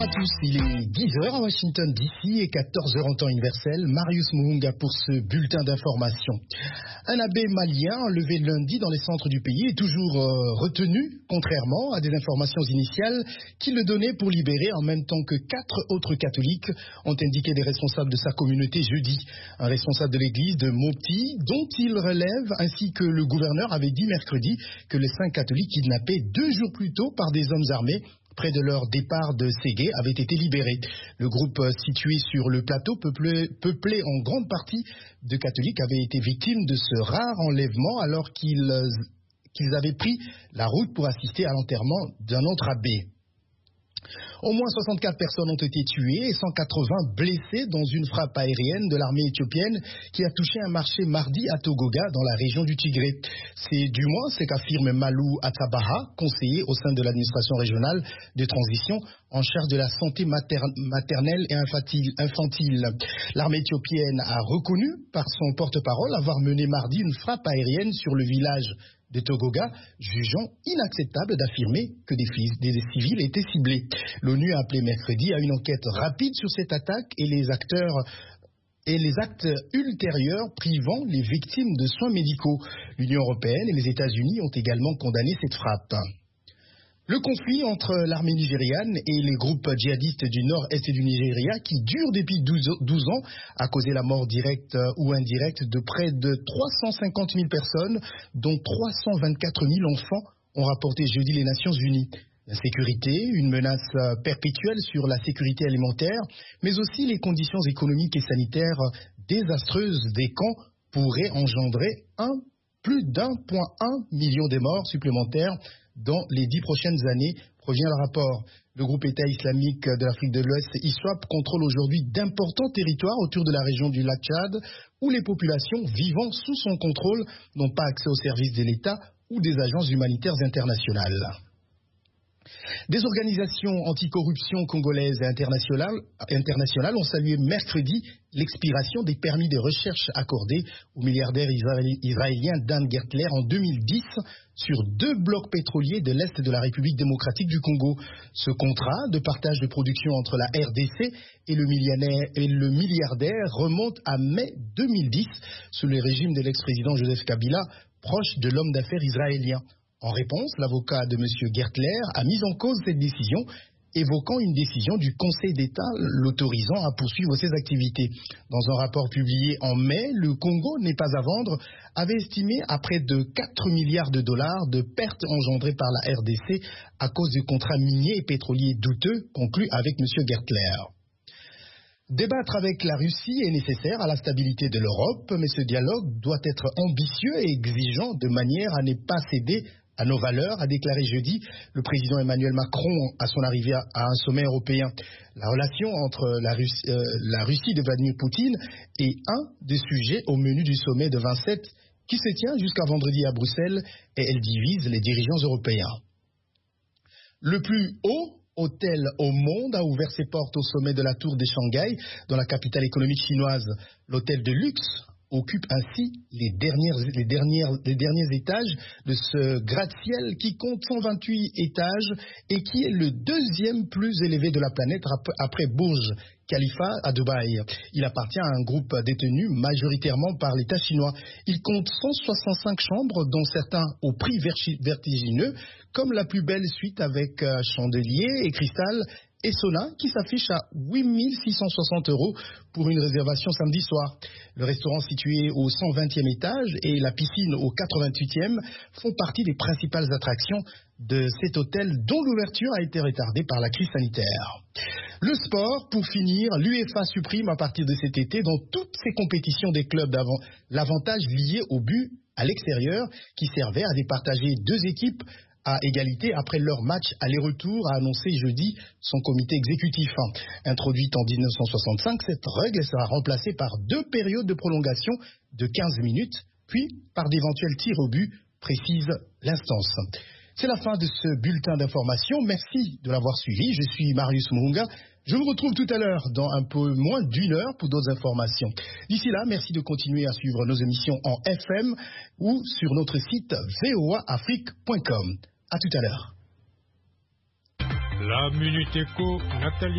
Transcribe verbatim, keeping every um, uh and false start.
À tous, il est dix heures à Washington D C et quatorze heures en temps universel. Marius Muhunga pour ce bulletin d'information. Un abbé malien enlevé lundi dans les centres du pays est toujours euh, retenu, contrairement à des informations initiales qui le donnaient pour libérer, en même temps que quatre autres catholiques, ont indiqué des responsables de sa communauté jeudi. Un responsable de l'église de Mopti, dont il relève, ainsi que le gouverneur, avait dit mercredi que les cinq catholiques kidnappés deux jours plus tôt par des hommes armés près de leur départ de Ségué avaient été libérés. Le groupe situé sur le plateau, peuplé, peuplé en grande partie de catholiques, avait été victime de ce rare enlèvement alors qu'ils, qu'ils avaient pris la route pour assister à l'enterrement d'un autre abbé. Au moins soixante-quatre personnes ont été tuées et cent quatre-vingts blessées dans une frappe aérienne de l'armée éthiopienne qui a touché un marché mardi à Togoga dans la région du Tigré. C'est du moins ce qu'affirme Malou Atsabaha, conseiller au sein de l'administration régionale de transition en charge de la santé mater- maternelle et infantile. L'armée éthiopienne a reconnu par son porte-parole avoir mené mardi une frappe aérienne sur le village de Togoga, jugeant inacceptable d'affirmer que des, des civils étaient ciblés. L'ONU a appelé mercredi à une enquête rapide sur cette attaque et les acteurs et les actes ultérieurs privant les victimes de soins médicaux. L'Union européenne et les États-Unis ont également condamné cette frappe. Le conflit entre l'armée nigériane et les groupes djihadistes du nord-est du Nigeria, qui dure depuis douze ans, a causé la mort directe ou indirecte de près de trois cent cinquante mille personnes, dont trois cent vingt-quatre mille enfants, ont rapporté jeudi les Nations Unies. L'insécurité, une menace perpétuelle sur la sécurité alimentaire, mais aussi les conditions économiques et sanitaires désastreuses des camps pourraient engendrer un, plus d'un virgule un million de morts supplémentaires dans les dix prochaines années, provient le rapport. Le groupe État islamique de l'Afrique de l'Ouest, ISWAP, contrôle aujourd'hui d'importants territoires autour de la région du lac Tchad, où les populations vivant sous son contrôle n'ont pas accès aux services de l'État ou des agences humanitaires internationales. Des organisations anticorruption congolaises et internationales, internationales ont salué mercredi l'expiration des permis de recherche accordés au milliardaire israélien Dan Gertler en deux mille dix sur deux blocs pétroliers de l'Est de la République démocratique du Congo. Ce contrat de partage de production entre la R D C et le, et le milliardaire remonte à mai deux mille dix sous le régime de l'ex-président Joseph Kabila, proche de l'homme d'affaires israélien. En réponse, l'avocat de M. Gertler a mis en cause cette décision, évoquant une décision du Conseil d'État l'autorisant à poursuivre ses activités. Dans un rapport publié en mai, le Congo n'est pas à vendre avait estimé à près de quatre milliards de dollars de pertes engendrées par la R D C à cause du contrat minier et pétrolier douteux conclu avec M. Gertler. Débattre avec la Russie est nécessaire à la stabilité de l'Europe, mais ce dialogue doit être ambitieux et exigeant de manière à ne pas céder à nos valeurs, a déclaré jeudi le président Emmanuel Macron à son arrivée à, à un sommet européen. La relation entre la Russie, euh, la Russie de Vladimir Poutine est un des sujets au menu du sommet de vingt-sept qui se tient jusqu'à vendredi à Bruxelles et elle divise les dirigeants européens. Le plus haut hôtel au monde a ouvert ses portes au sommet de la tour de Shanghai, dans la capitale économique chinoise. L'hôtel de luxe occupe ainsi les, dernières, les, dernières, les derniers étages de ce gratte-ciel qui compte cent vingt-huit étages et qui est le deuxième plus élevé de la planète après Burj Khalifa à Dubaï. Il appartient à un groupe détenu majoritairement par l'État chinois. Il compte cent soixante-cinq chambres, dont certains au prix vertigineux, comme la plus belle suite avec chandelier et cristal et sauna qui s'affiche à huit mille six cent soixante euros pour une réservation samedi soir. Le restaurant situé au cent vingtième étage et la piscine au quatre-vingt-huitième font partie des principales attractions de cet hôtel dont l'ouverture a été retardée par la crise sanitaire. Le sport, pour finir, l'UEFA supprime à partir de cet été dans toutes ses compétitions des clubs d'avant l'avantage lié au but à l'extérieur qui servait à départager deux équipes à égalité après leur match aller-retour, a annoncé jeudi son comité exécutif. Introduite en dix-neuf cent soixante-cinq, cette règle sera remplacée par deux périodes de prolongation de quinze minutes, puis par d'éventuels tirs au but, précise l'instance. C'est la fin de ce bulletin d'information. Merci de l'avoir suivi. Je suis Marius Muhunga. Je vous retrouve tout à l'heure dans un peu moins d'une heure pour d'autres informations. D'ici là, merci de continuer à suivre nos émissions en F M ou sur notre site v o a afrique point com. À tout à l'heure. La Minute Éco, Nathalie.